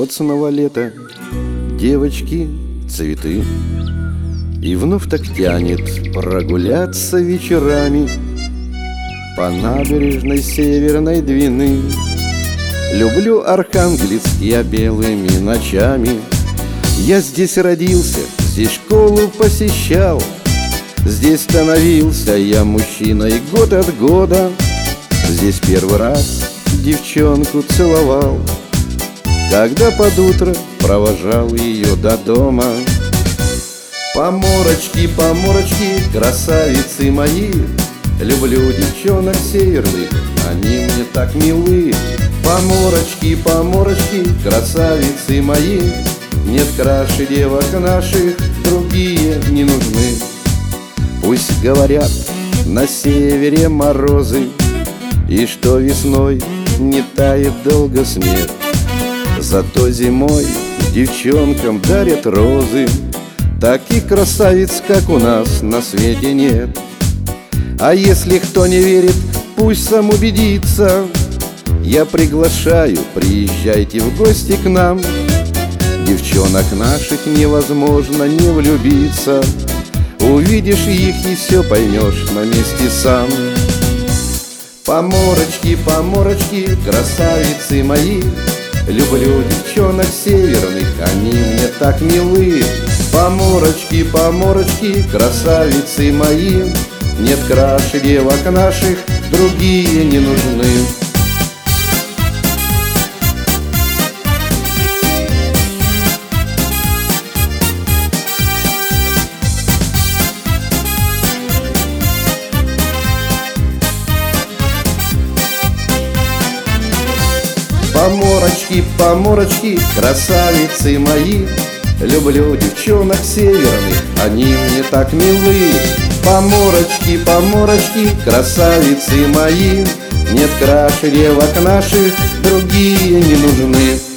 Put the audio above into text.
Вот снова лето, девочки, цветы, и вновь так тянет прогуляться вечерами по набережной Северной Двины. Люблю Архангельск я белыми ночами. Я здесь родился, здесь школу посещал, здесь становился я мужчиной год от года. Здесь первый раз девчонку целовал, когда под утро провожал ее до дома. Поморочки, поморочки, красавицы мои, люблю девчонок северных, они мне так милы. Поморочки, поморочки, красавицы мои, нет краше девок наших, другие не нужны. Пусть говорят на севере морозы, и что весной не тает долго снег, зато зимой девчонкам дарят розы. Таких красавиц, как у нас, на свете нет. А если кто не верит, пусть сам убедится. Я приглашаю, приезжайте в гости к нам. Девчонок наших невозможно не влюбиться. Увидишь их и все поймешь на месте сам. Поморочки, поморочки, красавицы мои, люблю девчонок северных, они мне так милы. Поморочки, поморочки, красавицы мои, нет краше девок наших, другие не нужны. Поморочки, поморочки, красавицы мои, люблю девчонок северных, они мне так милы. Поморочки, поморочки, красавицы мои, нет краше девок наших, другие не нужны.